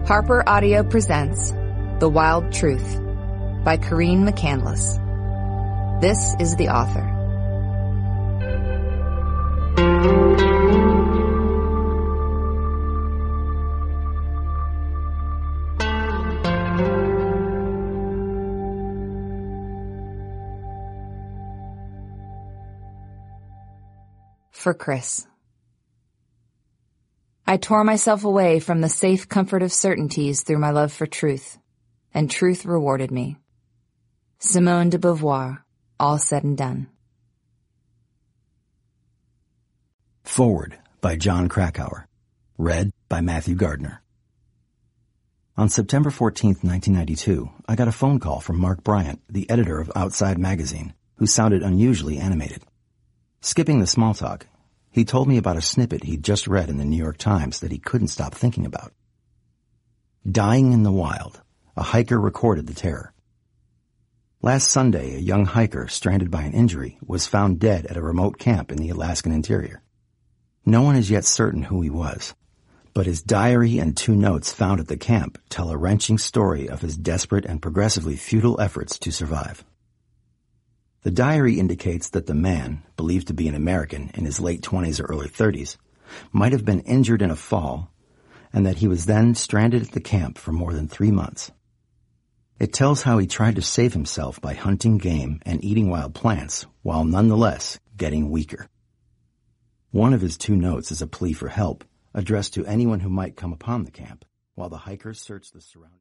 Harper Audio presents The Wild Truth by Corrine McCandless. This is the author. For Chris. I tore myself away from the safe comfort of certainties through my love for truth, and truth rewarded me. Simone de Beauvoir, all said and done. Forward by Jon Krakauer. Read by Matthew Gardner. On September 14th, 1992, I got a phone call from Mark Bryant, the editor of Outside Magazine, who sounded unusually animated. Skipping the small talk, he told me about a snippet he'd just read in the New York Times that he couldn't stop thinking about. Dying in the wild, a hiker recorded the terror. Last Sunday, a young hiker stranded by an injury was found dead at a remote camp in the Alaskan interior. No one is yet certain who he was, but his diary and 2 notes found at the camp tell a wrenching story of his desperate and progressively futile efforts to survive. The diary indicates that the man, believed to be an American in his late 20s or early 30s, might have been injured in a fall, and that he was then stranded at the camp for more than 3 months. It tells how he tried to save himself by hunting game and eating wild plants, while nonetheless getting weaker. One of his 2 notes is a plea for help, addressed to anyone who might come upon the camp, while the hikers search the surroundings.